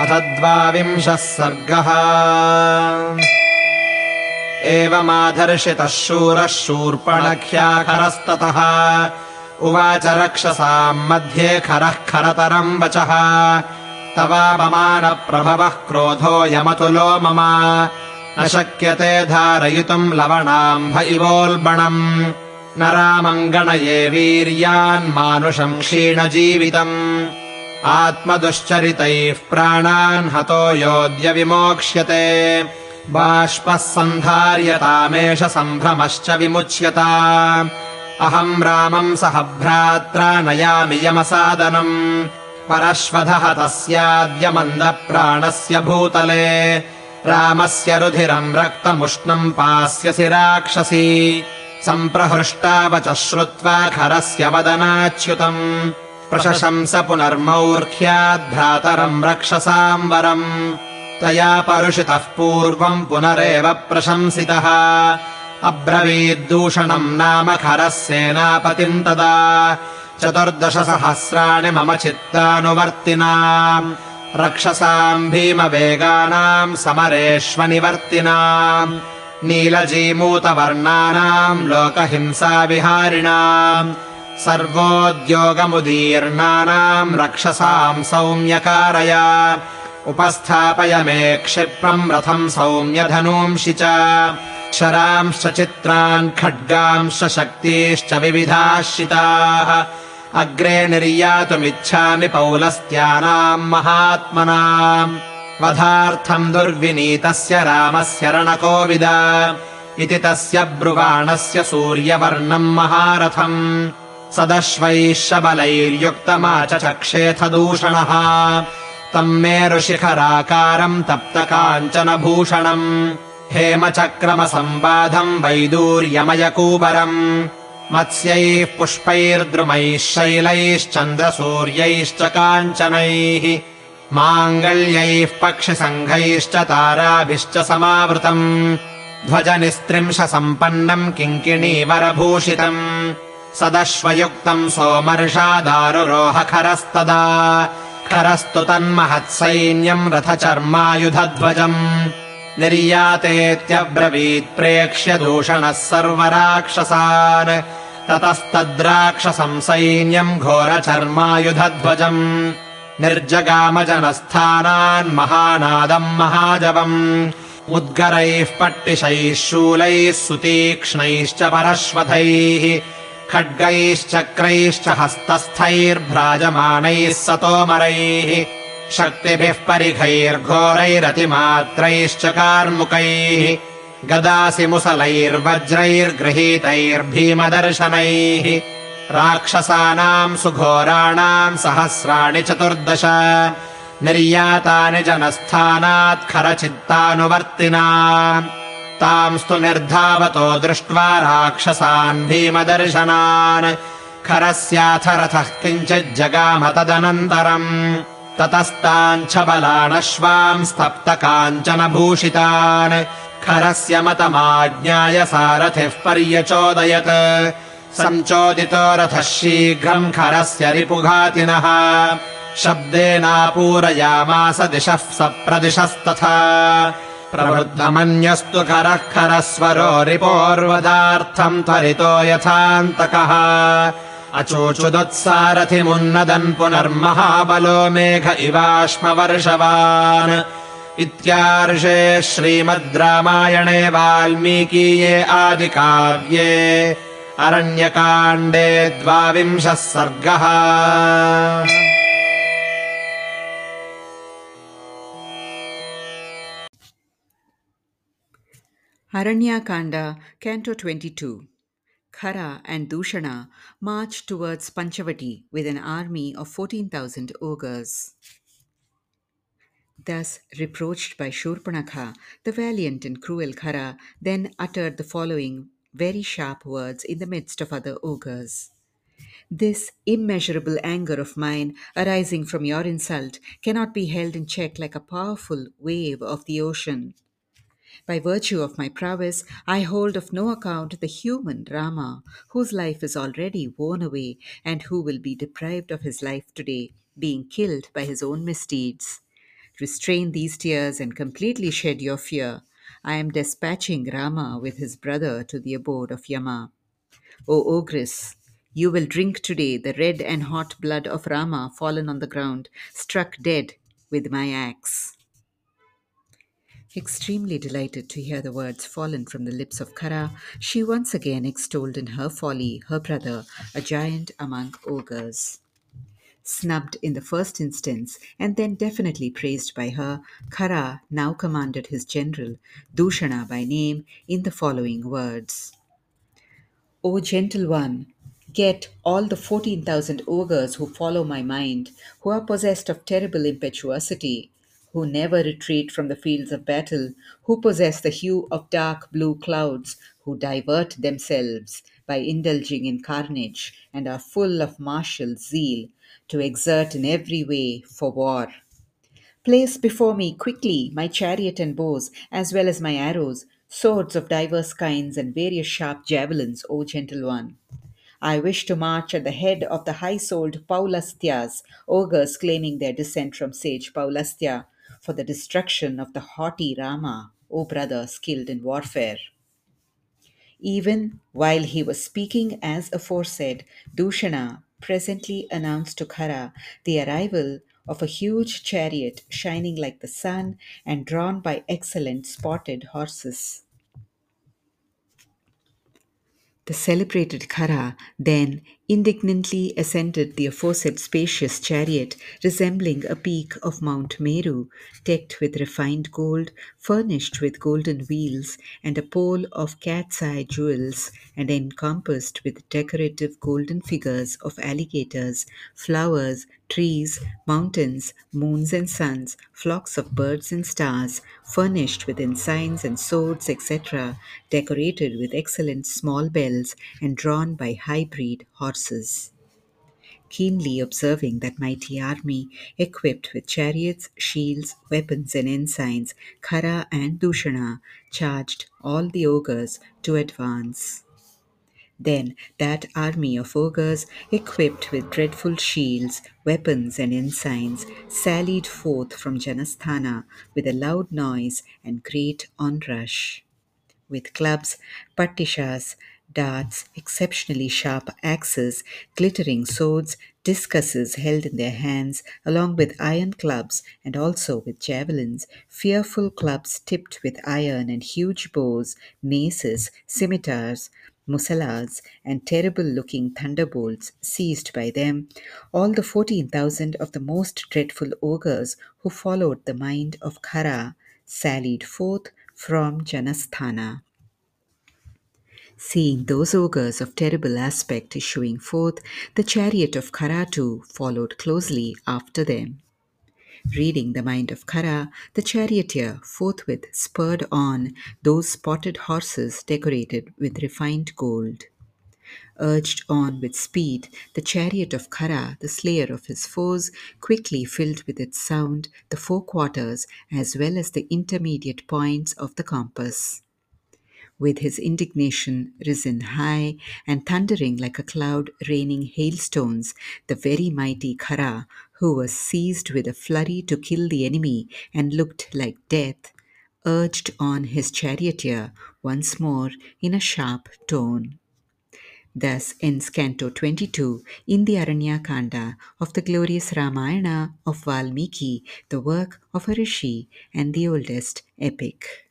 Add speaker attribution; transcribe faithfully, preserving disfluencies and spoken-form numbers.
Speaker 1: अथ द्वाविंशः सर्गः। एवमाधर्षितः शूरः शूर्पणख्याखरस्ततः उवाच रक्षसाम् मध्ये खरः खरतरम् वचः। तवापमानप्रभवः क्रोधो यमतुलो मम न शक्यते धारयितुम् लवणाम्भ इवोल्बणम्। न रामम् गणये वीर्यान् मानुषम् क्षीणजीवितम् आत्मदुश्चरितैः प्राणान् हतो योऽद्य विमोक्ष्यते। बाष्पः सन्धार्यतामेष सम्भ्रमश्च विमुच्यता अहम् रामम् सह भ्रात्रा नयामि यमसादनम्। परश्वधः तस्याद्य मन्दप्राणस्य भूतले रामस्य रुधिरम् रक्तमुष्णम् पास्यसि राक्षसी। सम्प्रहृष्टा वचः श्रुत्वा खरस्य वदनाच्युतम् प्रशशंस पुनर्मौर्ख्याद्भ्रातरम् रक्षसाम् वरम्। तया परुषितः पूर्वम् पुनरेव प्रशंसितः अब्रवीद्दूषणम् नाम खरः सेनापतिम् तदा। चतुर्दशसहस्राणि मम चित्तानुवर्तिनाम् रक्षसाम् भीमवेगानाम् समरेष्वनिवर्तिनाम्। नीलजीमूतवर्णानाम् लोकहिंसाविहारिणाम् सर्वोद्योगमुदीर्णानाम् रक्षसाम् सौम्यकारय। उपस्थापय मे क्षिप्रम् रथम् सौम्यधनूंषि च शरांश्च चित्रान् खड्गांश्च शक्तीश्च विविधाश्रिताः। अग्रे निर्यातुमिच्छामि पौलस्त्यानाम् महात्मनाम् वधार्थम् दुर्विनीतस्य रामस्य रणकोविद इति तस्य ब्रुवाणस्य सूर्यवर्णम् महारथम्। सदश्वैः शबलैर्युक्तमाचचक्षेथ दूषणः तम् मेरुशिखराकारम् तप्तकाञ्चनभूषणम् हेमचक्रमसम्बाधम् वैदूर्यमयकूबरम्। मत्स्यैः पुष्पैर्द्रुमैः शैलैश्चन्द्रसूर्यैश्च काञ्चनैः माङ्गल्यैः पक्षिसङ्घैश्च ताराभिश्च समावृतम्। ध्वजनिस्त्रिंशसम्पन्नम् किङ्किणीवरभूषितम् सदश्वयुक्तम् सोमर्षादारुरोहखरस्तदा। खरस्तु तन्महत्सैन्यम् रथचर्मायुधध्वजम् निर्यातेत्यब्रवीत् प्रेक्ष्य दूषणः सर्वराक्षसान्। ततस्तद्राक्षसम् सैन्यम् घोरचर्मायुधध्वजम् निर्जगामजनस्थानान् महानादम् महाजवम्। मुद्गरैः पट्टिशैः शूलैः सुतीक्ष्णैश्च परश्वथैः खड्गैश्चक्रैश्च हस्तस्थैर्भ्राजमानैः सतोमरैः शक्तिभिः परिघैर्घोरैरतिमात्रैश्च कार्मुकैः गदासि मुसलैर्वज्रैर्गृहीतैर्भीमदर्शनैः। राक्षसानाम् सुघोराणाम् सहस्राणि चतुर्दश निर्यातानि जनस्थानात् खरचित्तानुवर्तिना। तांस्तु निर्धावतो दृष्ट्वा राक्षसान् भीमदर्शनान् खरस्याथ रथः किञ्चिज्जगाम तदनन्तरम्। ततस्ताञ्छबलानश्वाम् स्तप्तकाञ्चनभूषितान् खरस्य मतमाज्ञाय सारथिः पर्यचोदयत्। सञ्चोदितो रथः शीघ्रम् खरस्य रिपुघातिनः शब्देनापूरयामास दिशः सप्रदिशस्तथा। प्रवृद्धमन्यस्तु खरः खरस्वरो रिपोर्वदार्थम् त्वरितो यथान्तकः। अचोचुदुत्सारथिमुन्नदन् पुनर्महाबलो मेघ इवाश्मवर्षवान्। इत्यार्षे श्रीमद् रामायणे वाल्मीकीये आदिकाव्ये अरण्यकाण्डे द्वाविंशः सर्गः।
Speaker 2: Aranyakanda, Canto twenty-two. Khara and Dushana marched towards Panchavati with an army of fourteen thousand ogres. Thus reproached by Shurpanakha, the valiant and cruel Khara then uttered the following very sharp words in the midst of other ogres. This immeasurable anger of mine, arising from your insult, cannot be held in check like a powerful wave of the ocean. By virtue of my prowess, I hold of no account the human Rama, whose life is already worn away and who will be deprived of his life today, being killed by his own misdeeds. restrain these tears and completely shed your fear. I am dispatching Rama with his brother to the abode of Yama. O ogress, you will drink today the red and hot blood of Rama fallen on the ground, struck dead with my axe. Extremely delighted to hear the words fallen from the lips of Kara, she once again extolled in her folly her brother, a giant among ogres. Snubbed in the first instance, and then definitely praised by her, Kara now commanded his general, Dushana by name, in the following words. O gentle one, get all the fourteen thousand ogres who follow my mind, who are possessed of terrible impetuosity, who never retreat from the fields of battle, who possess the hue of dark blue clouds, who divert themselves by indulging in carnage, and are full of martial zeal, to exert in every way for war. Place before me quickly my chariot and bows, as well as my arrows, swords of divers kinds, and various sharp javelins, O gentle one. I wish to march at the head of the high souled Paulastyas, ogres claiming their descent from sage Paulastya, for the destruction of the haughty Rama, O brother skilled in warfare. Even while he was speaking as aforesaid, Dushana presently announced to Khara the arrival of a huge chariot shining like the sun and drawn by excellent spotted horses. The celebrated Khara then indignantly ascended the aforesaid spacious chariot, resembling a peak of Mount Meru, decked with refined gold, furnished with golden wheels, and a pole of cat's eye jewels, and encompassed with decorative golden figures of alligators, flowers, trees, mountains, moons and suns, flocks of birds and stars, furnished with ensigns and swords, et cetera, decorated with excellent small bells, and drawn by high breed horses. Keenly observing that mighty army, equipped with chariots, shields, weapons, and ensigns, Khara and Dushana charged all the ogres to advance. Then that army of ogres, equipped with dreadful shields, weapons, and ensigns, sallied forth from Janasthana with a loud noise and great onrush. With clubs, patishas, darts, exceptionally sharp axes, glittering swords, discuses held in their hands, along with iron clubs, and also with javelins, fearful clubs tipped with iron, and huge bows, maces, scimitars, musalas, and terrible looking thunderbolts seized by them, all the fourteen thousand of the most dreadful ogres who followed the mind of Khara sallied forth from Janasthana. Seeing those ogres of terrible aspect issuing forth, the chariot of Khara too followed closely after them. Reading the mind of Khara, the charioteer forthwith spurred on those spotted horses decorated with refined gold. Urged on with speed, the chariot of Khara, the slayer of his foes, quickly filled with its sound the four quarters as well as the intermediate points of the compass. With his indignation risen high and thundering like a cloud raining hailstones, the very mighty Khara, who was seized with a flurry to kill the enemy and looked like death, urged on his charioteer once more in a sharp tone. Thus ends Canto twenty-two in the Aranyakanda of the glorious Ramayana of Valmiki, the work of a rishi and the oldest epic.